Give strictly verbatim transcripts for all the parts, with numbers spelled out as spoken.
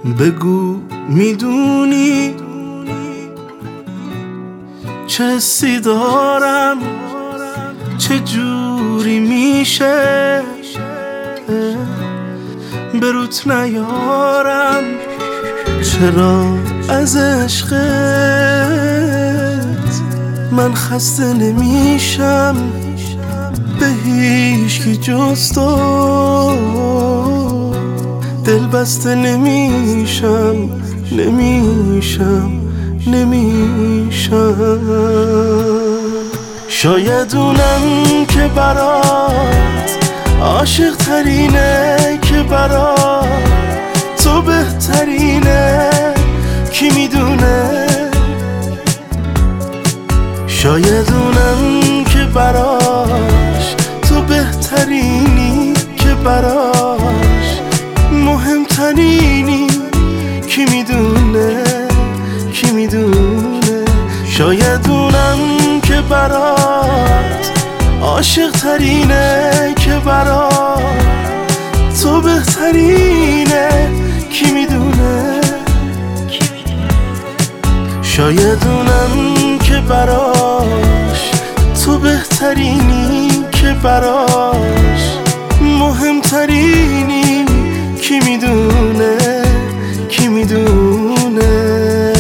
بگو میدونی چه حسی دارم، چه جوری میشه بروت نیارم، چرا از عشقت من خسته نمیشم، به هیچکی جز تو دل بسته نمیشم، نمیشم نمیشم. شاید اونم که برات عاشق ترینه، که برات تو بهترینه، کی میدونه. شاید اونم که براش تو بهترینی، که براش مهمترینی، کی میدونه کی میدونه. شاید اونم که برات عاشق ترینه، که برات تو بهترینه، کی میدونه. شاید اونم که براش تو بهترینی، که براش مهمترینی، کی میدونه کی میدونه.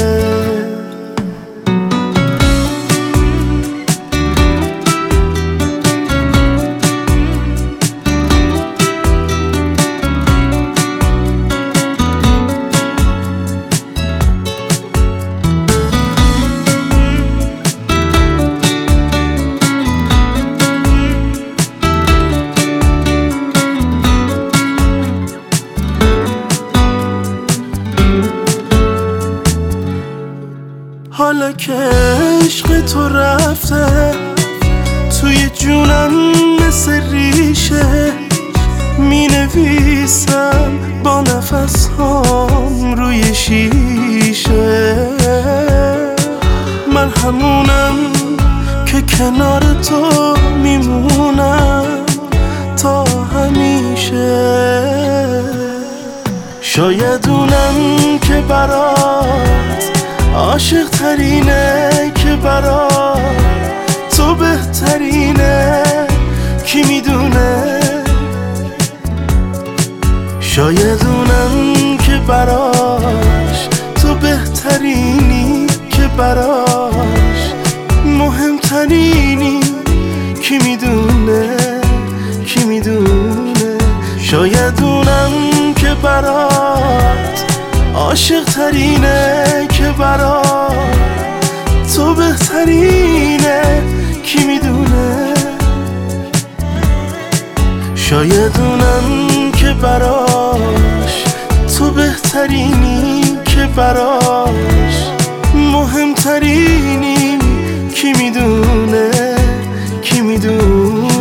حالا که عشق تو رفته توی جونم مثل ریشه، می نویسم با نفس هام روی شیشه. من همونم که کنار تو میمونم تا همیشه. شاید اونم که برات عاشق ترینه، که برات تو بهترینه، کی میدونه. شاید اونم که براش تو بهترینی، که براش مهمترینی، کی میدونه کی میدونه. شاید اونم که برات عاشق ترینه، که برات تو بهترینه، کی میدونه. شاید اونم که براش تو بهترینی، که براش مهمترینی، کی میدونه کی میدونه.